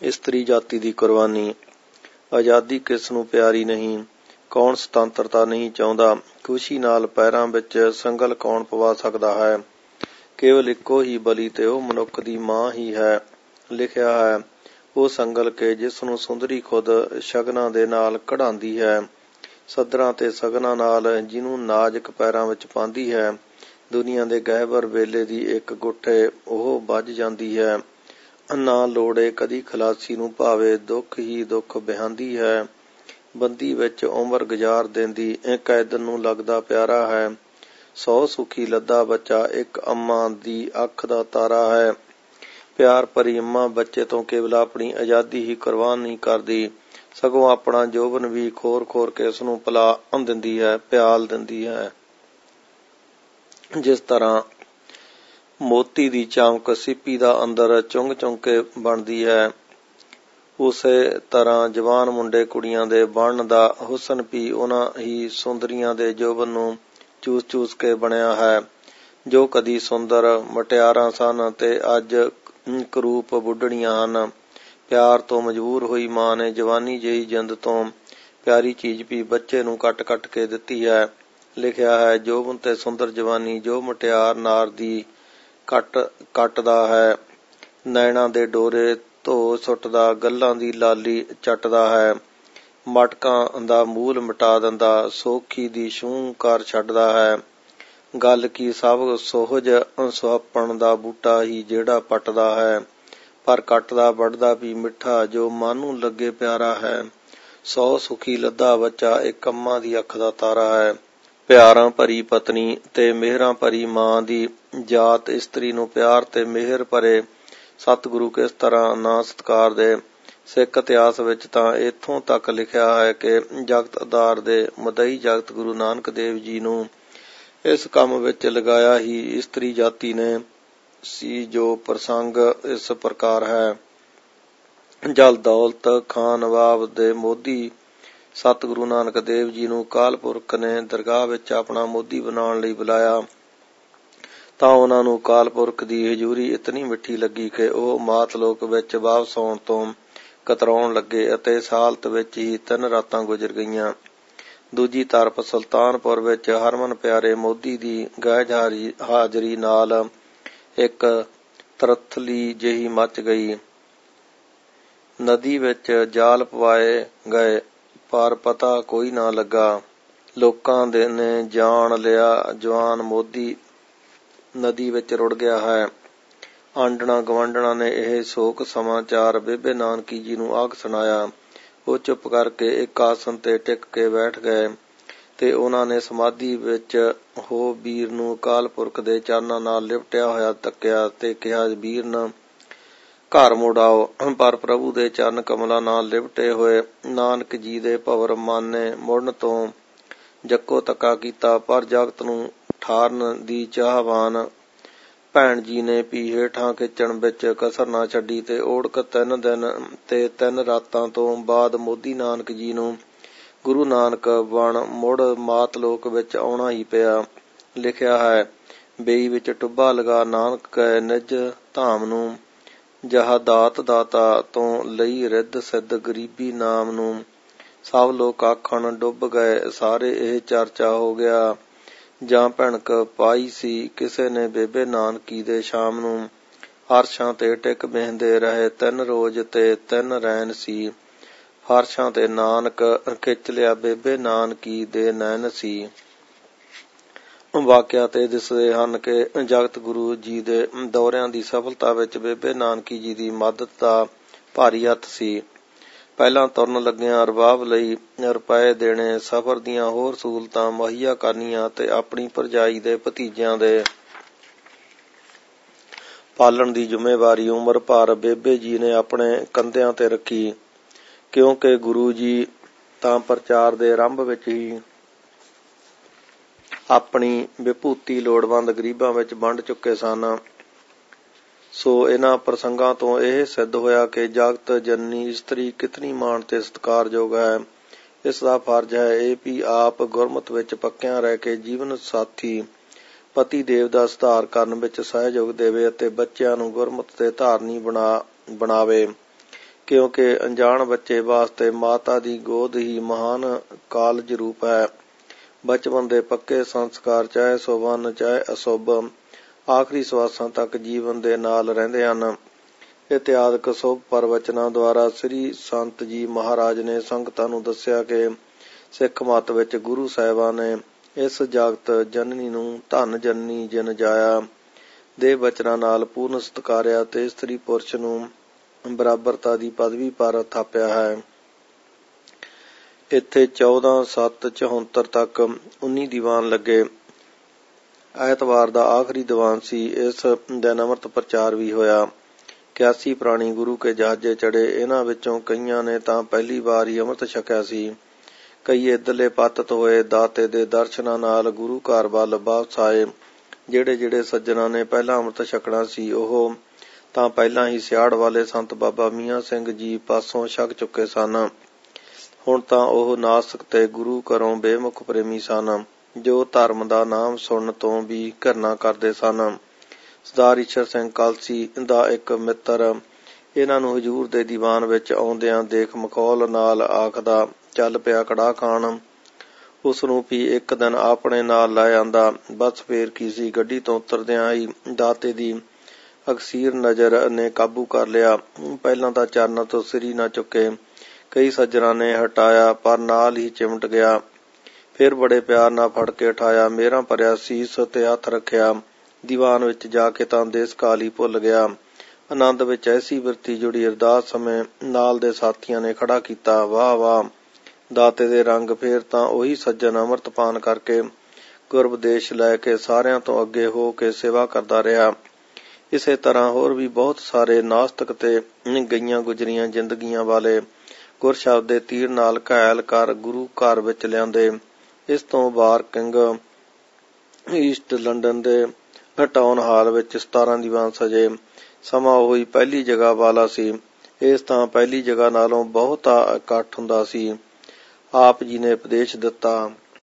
ਇਸਤਰੀ ਜਾਤੀ ਦੀ ਕੁਰਬਾਨੀ। ਆਜ਼ਾਦੀ ਕਿਸ ਨੂੰ ਪਿਆਰੀ ਨਹੀਂ, ਕੌਣ ਸੁਤੰਤਰਤਾ ਨਹੀਂ ਚਾਹੁੰਦਾ। ਖੁਸ਼ੀ ਨਾਲ ਪੈਰਾਂ ਵਿੱਚ ਸੰਗਲ ਕੌਣ ਪਵਾ ਸਕਦਾ ਹੈ। ਕੇਵਲ ਇੱਕੋ ਹੀ ਬਲੀ ਤੇ ਉਹ ਮਨੁੱਖ ਦੀ ਮਾਂ ਹੀ ਹੈ। ਲਿਖਿਆ ਹੈ, ਉਹ ਸੰਗਲ ਕੇ ਜਿਸ ਨੂੰ ਸੁੰਦਰੀ ਖੁਦ ਸ਼ਗਨਾਂ ਦੇ ਨਾਲ ਕਢਾਉਂਦੀ ਹੈ, ਸੱਧਰਾਂ ਤੇ ਸਗਨਾਂ ਨਾਲ ਜਿਹਨੂੰ ਨਾਜ਼ੁਕ ਪੈਰਾਂ ਵਿੱਚ ਪਾਉਂਦੀ ਹੈ। ਦੁਨੀਆ ਦੇ ਗਹਿਬਰ ਵੇਲੇ ਦੀ ਇੱਕ ਗੁੱਠੇ ਉਹ ਵੱਜ ਜਾਂਦੀ ਹੈ। ਨਾ ਲੋੜੇ ਕਦੀ ਖਲਾਸੀ ਨੂੰ, ਭਾਵੇਂ ਦੁੱਖ ਹੀ ਦੁੱਖ ਵਹਾਉਂਦੀ ਹੈ। ਬੰਦੀ ਵਿੱਚ ਉਮਰ ਗੁਜ਼ਾਰ ਦਿੰਦੀ ਕੈਦਨ ਨੂੰ ਲੱਗਦਾ ਪਿਆਰਾ ਹੈ। 100 ਸੁਖੀ ਲੱਦਾ ਬੱਚਾ ਇੱਕ ਅੰਮਾਂ ਦੀ ਅੱਖ ਦਾ ਤਾਰਾ ਹੈ। ਪਿਆਰ ਭਰੀ ਅੰਮਾਂ ਬੱਚੇ ਤੋਂ ਕੇਵਲ ਆਪਣੀ ਆਜ਼ਾਦੀ ਹੀ ਕੁਰਬਾਨ ਨਹੀਂ ਕਰਦੀ, ਸਗੋਂ ਆਪਣਾ ਜੋਬਨ ਵੀ ਖੋਰ ਖੋਰ ਕੇ ਉਸਨੂੰ ਪਿਆਲ ਦਿੰਦੀ ਹੈ। ਜਿਸ ਤਰ੍ਹਾਂ ਮੋਤੀ ਦੀ ਚਮਕ ਸਿੱਪੀ ਦਾ ਅੰਦਰ ਚੁੰਘ ਚੁੰਘ ਕੇ ਬਣਦੀ ਹੈ, ਉਸੇ ਤਰ੍ਹਾਂ ਜਵਾਨ ਮੁੰਡੇ ਕੁੜੀਆਂ ਦੇ ਬਣਨ ਦਾ ਹੁਸਨ ਵੀ ਉਹਨਾਂ ਹੀ ਸੁੰਦਰੀਆਂ ਦੇ ਜੋਬਨ ਨੂੰ ਚੂਸ ਚੂਸ ਕੇ ਬਣਿਆ ਹੈ, ਜੋ ਕਦੀ ਸੁੰਦਰ ਮੁਟਿਆਰਾਂ ਸਨ ਤੇ ਅੱਜ ਕਰੂਪ ਬੁੱਢੜੀਆਂ ਹਨ। ਪਿਆਰ ਤੋਂ ਮਜਬੂਰ ਹੋਈ ਮਾਂ ਨੇ ਜਵਾਨੀ ਜਿਹੀ ਜਿੰਦ ਤੋਂ ਪਿਆਰੀ ਚੀਜ਼ ਵੀ ਬੱਚੇ ਨੂੰ ਕੱਟ ਕੱਟ ਕੇ ਦਿੱਤੀ ਹੈ। ਲਿਖਿਆ ਹੈ, ਜੋਬਨ ਤੇ ਸੁੰਦਰ ਜਵਾਨੀ ਜੋ ਮੁਟਿਆਰ ਨਾਰ ਦੀ ਕੱਟਦਾ ਹੈ, ਨੈਣਾਂ ਦੇ ਡੋਰੇ ਧੋ ਸੁੱਟਦਾ, ਗੱਲਾਂ ਦੀ ਲਾਲੀ ਚੱਟਦਾ ਹੈ, ਮਟਕਾਂ ਦਾ ਮੂਲ ਮਿਟਾ ਦਿੰਦਾ, ਸੋਖੀ ਦੀ ਛੂਹ ਕਰ ਛੱਡਦਾ ਹੈ। ਗੱਲ ਕੀ ਸਭ ਸੁਹਜ ਸੁਹੱਪਣ ਦਾ ਬੂਟਾ ਹੀ ਜਿਹੜਾ ਪੱਟਦਾ ਹੈ, ਪਰ ਕੱਟਦਾ ਵੱਢਦਾ ਵੀ ਮਿੱਠਾ ਜੋ ਮਨ ਨੂੰ ਲੱਗੇ ਪਿਆਰਾ ਹੈ। 100 ਸੁਖੀ ਲੱਦਾ ਬੱਚਾ ਇੱਕ ਅੰਮਾਂ ਦੀ ਅੱਖ ਦਾ ਤਾਰਾ ਹੈ। ਪਿਆਰਾਂ ਭਰੀ ਪਤਨੀ ਤੇ ਮਿਹਰਾਂ ਭਰੀ ਮਾਂ ਦੀ ਜਾਤ ਇਸਤਰੀ ਨੂੰ ਪਿਆਰ ਤੇ ਮਿਹਰ ਭਰੇ ਸਤਿਗੁਰੂ ਕਿਸ ਤਰ੍ਹਾਂ ਨਾ ਸਤਿਕਾਰ ਦੇ। ਸਿੱਖ ਇਤਿਹਾਸ ਵਿੱਚ ਤਾਂ ਇੱਥੋਂ ਤੱਕ ਲਿਖਿਆ ਹੈ ਕਿ ਜਗਤ ਆਧਾਰ ਦੇ ਮੁਦਈ ਜਗਤ ਗੁਰੂ ਨਾਨਕ ਦੇਵ ਜੀ ਨੂੰ ਇਸ ਕੰਮ ਵਿੱਚ ਲਗਾਇਆ ਹੀ ਇਸਤਰੀ ਜਾਤੀ ਨੇ ਸੀ। ਜੋ ਪ੍ਰਸੰਗ ਇਸ ਪ੍ਰਕਾਰ ਹੈ। ਜਲ ਦੌਲਤ ਖਾਂ ਨਵਾਬ ਦੇ ਮੋਦੀ ਸਤਿਗੁਰੂ ਨਾਨਕ ਦੇਵ ਜੀ ਨੂੰ ਅਕਾਲ ਪੁਰਖ ਨੇ ਦਰਗਾਹ ਵਿੱਚ ਆਪਣਾ ਮੋਦੀ ਬਣਾਉਣ ਲਈ ਬੁਲਾਇਆ ਤਾਂ ਉਹਨਾਂ ਨੂੰ ਅਕਾਲ ਪੁਰਖ ਦੀ ਹਜ਼ੂਰੀ ਇਤਨੀ ਮਿੱਠੀ ਲੱਗੀ ਕਿ ਉਹ ਮਾਤ ਲੋਕ ਵਿੱਚ ਵਾਪਸ ਆਉਣ ਤੋਂ ਕਤਰਾਉਣ ਲੱਗੇ ਅਤੇ ਇਸ ਹਾਲਤ ਵਿੱਚ ਹੀ 3 ਰਾਤਾਂ ਗੁਜ਼ਰ ਗਈਆਂ। ਦੂਜੀ ਤਰਫ ਸੁਲਤਾਨਪੁਰ ਵਿੱਚ ਹਰਮਨ ਪਿਆਰੇ ਮੋਦੀ ਦੀ ਗੈਰ ਹਾਜ਼ਰੀ ਨਾਲ ਇੱਕ ਤਰਥਲੀ ਜਿਹੀ ਮਚ ਗਈ। ਨਦੀ ਵਿੱਚ ਜਾਲ ਪਵਾਏ ਗਏ ਪਰ ਪਤਾ ਕੋਈ ਨਾ ਲੱਗਾ। ਲੋਕਾਂ ਨੇ ਜਾਣ ਲਿਆ ਜਵਾਨ ਮੋਦੀ ਨਦੀ ਵਿੱਚ ਰੁੜ ਗਿਆ ਹੈ। ਆਂਡਣਾ ਗਵਾਂਢਣਾ ਨੇ ਇਹ ਸ਼ੋਕ ਸਮਾਚਾਰ ਬੇਬੇ ਨਾਨਕੀ ਜੀ ਨੂੰ ਆਖ ਸੁਣਾਇਆ। ਉਹ ਚੁੱਪ ਕਰਕੇ ਇੱਕ ਆਸਣ ਤੇ ਟਿਕ ਕੇ ਬੈਠ ਗਏ ਤੇ ਉਹਨਾਂ ਨੇ ਸਮਾਧੀ ਵਿੱਚ ਹੋ ਵੀਰ ਨੂੰ ਅਕਾਲ ਪੁਰਖ ਦੇ ਚਰਨਾਂ ਨਾਲ ਲਿਪਟਿਆ ਹੋਇਆ ਤੱਕਿਆ ਤੇ ਕਿਹਾ, ਵੀਰਨ ਘਰ ਮੁੜ ਆਓ। ਪਰ ਪ੍ਰਭੂ ਦੇ ਚਰਨ ਕਮਲਾਂ ਨਾਲ ਲਿਪਟੇ ਹੋਏ ਨਾਨਕ ਜੀ ਦੇ ਭਵਰ ਮਨ ਨੇ ਮੁੜਨ ਤੋਂ ਜੱਕੋ ਤੱਕਾ ਕੀਤਾ, ਪਰ ਜਗਤ ਨੂੰ ਠਾਰਨ ਦੀ ਚਾਹਵਾਨ ਭੈਣ ਜੀ ਨੇ ਵੀ ਹੇਠਾਂ ਖਿੱਚਣ ਵਿੱਚ ਕਸਰ ਨਾ ਛੱਡੀ ਤੇ ਓੜਕ 3 ਦਿਨ ਤੇ 3 ਰਾਤਾਂ ਤੋਂ ਬਾਅਦ ਮੋਦੀ ਨਾਨਕ ਜੀ ਨੂੰ ਗੁਰੂ ਨਾਨਕ ਬਣ ਮੁੜ ਮਾਤਲੋਕ ਵਿੱਚ ਆਉਣਾ ਹੀ ਪਿਆ। ਲਿਖਿਆ ਹੈ, ਬੇਈ ਵਿੱਚ ਟੁੱਬਾ ਲਗਾ ਨਾਨਕ ਗਏ ਨਿਜ ਧਾਮ ਨੂੰ, ਜਹਾ ਦਾਤ ਦਾਤਾ ਤੋਂ ਲਈ ਰਿੱਧ ਸਿੱਧ ਗਰੀਬੀ ਨਾਮ ਨੂੰ, ਸਭ ਲੋਕ ਆਖਣ ਡੁੱਬ ਗਏ ਸਾਰੇ ਇਹ ਚਰਚਾ ਹੋ ਗਿਆ। ਜਾਂ ਭਿਣਕ ਪਾਈ ਸੀ ਕਿਸੇ ਨੇ ਬੇਬੇ ਨਾਨਕੀ ਦੇ ਸ਼ਾਮ ਨੂੰ, ਹਰਸ਼ਾਂ ਤੇ ਟਿਕ ਬਹਿੰਦੇ ਰਹੇ 3 ਰੋਜ਼ ਤੇ 3 ਰੈਣ ਸੀ, ਹਰਸ਼ਾਂ ਤੇ ਨਾਨਕ ਖਿੱਚ ਲਿਆ ਬੇਬੇ ਨਾਨਕੀ ਦੇ ਨੈਣ ਸੀ। ਵਾਕਿਆ ਤੇ ਦਿਸਦੇ ਹਨ ਕਿ ਜਗਤ ਗੁਰੂ ਜੀ ਦੇ ਦੌਰਿਆਂ ਦੀ ਸਫਲਤਾ ਵਿੱਚ ਬੇਬੇ ਨਾਨਕੀ ਜੀ ਦੀ ਮਦਦ ਦਾ ਭਾਰੀ ਹੱਥ ਸੀ। ਪਹਿਲਾਂ ਤੁਰਨ ਲੱਗਿਆਂ ਅਰਬਾਬ ਲਈ ਰੁਪਏ ਦੇਣੇ, ਸਫ਼ਰ ਦੀਆਂ ਹੋਰ ਸਹੂਲਤਾਂ ਮੁਹੱਈਆ ਕਰਨੀਆਂ ਤੇ ਆਪਣੀ ਭਰਜਾਈ ਦੇ ਭਤੀਜਿਆਂ ਦੇ ਪਾਲਣ ਦੀ ਜ਼ਿੰਮੇਵਾਰੀ ਉਮਰ ਭਰ ਬੇਬੇ ਜੀ ਨੇ ਆਪਣੇ ਕੰਧਿਆਂ ਤੇ ਰੱਖੀ, ਕਿਉਂਕਿ ਗੁਰੂ ਜੀ ਤਾਂ ਪ੍ਰਚਾਰ ਦੇ ਆਰੰਭ ਵਿੱਚ ਹੀ ਆਪਣੀ ਵਿਭੂਤੀ ਲੋੜਵੰਦ ਗਰੀਬਾਂ ਵਿੱਚ ਵੰਡ ਚੁੱਕੇ ਸਨ। ਸੋ ਇਹਨਾਂ ਪ੍ਰਸੰਗਾਂ ਤੋਂ ਇਹ ਸਿੱਧ ਹੋਇਆ ਕਿ ਜਗਤ ਜਨਨੀ ਇਸਤਰੀ ਕਿਤਨੀ ਮਾਣ ਤੇ ਸਤਿਕਾਰਯੋਗ ਹੈ। ਇਸ ਦਾ ਫਰਜ਼ ਹੈ ਇਹ ਵੀ ਆਪ ਗੁਰਮਤਿ ਵਿੱਚ ਪੱਕਿਆਂ ਰਹਿ ਕੇ ਜੀਵਨ ਸਾਥੀ ਪਤੀ ਦੇਵ ਦਾ ਸੁਧਾਰ ਕਰਨ ਵਿੱਚ ਸਹਿਯੋਗ ਦੇਵੇ ਅਤੇ ਬੱਚਿਆਂ ਨੂੰ ਗੁਰਮਤਿ ਦੇ ਧਾਰਨੀ ਬਣਾਵੇ। ਕਿਉਂਕਿ ਅਣਜਾਣ ਬੱਚੇ ਵਾਸਤੇ ਮਾਤਾ ਦੀ ਗੋਦ ਹੀ ਮਹਾਨ ਕਾਲਜ ਰੂਪ ਹੈ। ਬਚਪਨ ਦੇ ਪੱਕੇ ਸੰਸਕਾਰ ਚਾਹੇ ਸੁਭਨ ਚਾਹੇ ਅਸ਼ੁਭ ਆਖਰੀ ਸਵਾਸਾਂ ਤੱਕ ਜੀਵਨ ਦੇ ਨਾਲ ਰਹਿੰਦੇ ਹਨ। ਇਤਿਹਾਸਕ ਸ਼ੁਭ ਪ੍ਰਵਚਨਾਂ ਦੁਆਰਾ ਸ੍ਰੀ ਸੰਤ ਜੀ ਮਹਾਰਾਜ ਨੇ ਸੰਗਤਾਂ ਨੂੰ ਦੱਸਿਆ ਕਿ ਸਿੱਖ ਮੱਤ ਵਿੱਚ ਗੁਰੂ ਸਾਹਿਬਾਨ ਨੇ ਇਸ ਜਗਤ ਜਨਨੀ ਨੂੰ ਧੰਨ ਜਨਨੀ ਜਿਨ ਜਾਇਆ ਦੇ ਬਚਨਾਂ ਨਾਲ ਪੂਰਨ ਸਤਿਕਾਰਿਆ ਤੇ ਇਸਤਰੀ ਪੁਰਸ਼ ਨੂੰ ਬਰਾਬਰਤਾ ਦੀ ਪਦਵੀ ਪਰ ਥਾਪਿਆ ਹੈ। ਇੱਥੇ 14/7/74 ਤੱਕ 19 ਦੀਵਾਨ ਲੱਗੇ। ਐਤਵਾਰ ਦਾ ਆਖਰੀ ਦੀਵਾਨ ਸੀ। ਇਸ ਦਿਨ ਅੰਮ੍ਰਿਤ ਪ੍ਰਚਾਰ ਵੀ ਹੋਇਆ। 81 ਪ੍ਰਾਣੀ ਗੁਰੂ ਕੇ ਜਹਾਜ਼ੇ ਚੜੇ। ਇਹਨਾਂ ਵਿੱਚੋਂ ਕਈਆਂ ਨੇ ਤਾਂ ਪਹਿਲੀ ਵਾਰ ਹੀ ਅੰਮ੍ਰਿਤ ਛਕਿਆ ਸੀ। ਕਈ ਇੱਧਰਲੇ ਪਤਿਤ ਹੋਏ ਦਾਤੇ ਦੇ ਦਰਸ਼ਨਾਂ ਨਾਲ ਗੁਰੂ ਘਰ ਵੱਲ ਵਾਪਸ ਆਏ। ਜਿਹੜੇ ਸੱਜਣਾਂ ਨੇ ਪਹਿਲਾਂ ਅੰਮ੍ਰਿਤ ਛਕਣਾ ਸੀ ਉਹ ਤਾਂ ਪਹਿਲਾਂ ਹੀ ਸਿਆੜ ਵਾਲੇ ਸੰਤ ਬਾਬਾ ਮੀਆਂ ਸਿੰਘ ਜੀ ਪਾਸੋਂ ਛਕ ਚੁੱਕੇ ਸਨ। ਹੁਣ ਤਾਂ ਉਹ ਨਾਸਕ ਤੇ ਗੁਰੂ ਘਰੋਂ ਬੇਮੁਖ ਪ੍ਰੇਮੀ ਸਨ, ਜੋ ਧਰਮ ਦਾ ਨਾਮ ਸੁਣਨ ਤੋਂ ਵੀ ਘਿਰਨਾ ਕਰਦੇ ਸਨ। ਸਰਦਾਰ ਈਸ਼ਰ ਸਿੰਘ ਕਲਸੀ ਦਾ ਇੱਕ ਮਿੱਤਰ ਇਹਨਾਂ ਨੂੰ ਹਜ਼ੂਰ ਦੇ ਦੀਵਾਨ ਵਿੱਚ ਆਉਂਦਿਆਂ ਦੇਖ ਮਖੌਲ ਨਾਲ ਆਖਦਾ, ਚੱਲ ਪਿਆ ਕੜਾਹ ਖਾਣ। ਉਸ ਨੂੰ ਵੀ ਇੱਕ ਦਿਨ ਆਪਣੇ ਨਾਲ ਲੈ ਆਂਦਾ। ਬਸ ਫੇਰ ਕੀ ਸੀ, ਗੱਡੀ ਤੋਂ ਉਤਰਦਿਆਂ ਹੀ ਦਾਤੇ ਦੀ ਅਕਸੀਰ ਨਜ਼ਰ ਨੇ ਕਾਬੂ ਕਰ ਲਿਆ। ਪਹਿਲਾਂ ਤਾਂ ਚਰਨਾਂ ਤੋਂ ਸਿਰ ਹੀ ਨਾ ਚੁੱਕੇ। ਕਈ ਸੱਜਣਾਂ ਨੇ ਹਟਾਇਆ ਪਰ ਨਾਲ ਹੀ ਚਿਮਟ ਗਿਆ। ਫਿਰ ਬੜੇ ਪਿਆਰ ਨਾਲ ਫੜ ਕੇ ਉਠਾਇਆ, ਮੇਰਾ ਭਰਿਆ ਸੀਸ ਤੇ ਹੱਥ ਰੱਖਿਆ। ਦੀਵਾਨ ਵਿੱਚ ਜਾ ਕੇ ਤਾਂ ਦੇਸ ਕਾਲ ਹੀ ਭੁੱਲ ਗਿਆ। ਆਨੰਦ ਵਿੱਚ ਐਸੀ ਬਿਰਤੀ ਜੁੜੀ, ਅਰਦਾਸ ਸਮੇਂ ਨਾਲ ਦੇ ਸਾਥੀਆਂ ਨੇ ਖੜਾ ਕੀਤਾ। ਵਾਹ ਵਾਹ! ਦਾਤੇ ਦੇ ਰੰਗ। ਫੇਰ ਤਾਂ ਉਹੀ ਸੱਜਣ ਅੰਮ੍ਰਿਤਪਾਨ ਕਰਕੇ ਗੁਰਬਦੇਸ਼ ਲੈ ਕੇ ਸਾਰਿਆਂ ਤੋਂ ਅੱਗੇ ਹੋ ਕੇ ਸੇਵਾ ਕਰਦਾ ਰਿਹਾ। ਇਸੇ ਤਰ੍ਹਾਂ ਹੋਰ ਵੀ ਬਹੁਤ ਸਾਰੇ ਨਾਸਤਕ ਤੇ ਗਈਆਂ ਗੁਜ਼ਰੀਆਂ ਜ਼ਿੰਦਗੀਆਂ ਵਾਲੇ ਗੁਰਸ਼ਬਦ ਦੇ ਤੀਰ ਨਾਲ ਘਾਇਲ ਕਰ ਗੁਰੂ ਘਰ ਵਿੱਚ ਲਿਆਂਦੇ। ਇਸ ਤੋਂ ਬਾਰਕਿੰਗ ਈਸਟ ਲੰਡਨ ਦੇ ਟਾਊਨ ਹਾਲ ਵਿੱਚ 17 ਦੀਵਾਨ ਸਜੇ। ਸਮਾਂ ਉਹੀ ਪਹਿਲੀ ਜਗ੍ਹਾ ਵਾਲਾ ਸੀ। ਇਸ ਤਾਂ ਪਹਿਲੀ ਜਗ੍ਹਾ ਨਾਲੋਂ ਬਹੁਤਾ ਇਕੱਠ ਹੁੰਦਾ ਸੀ। ਆਪ ਜੀ ਨੇ ਉਪਦੇਸ਼ ਦਿੱਤਾ,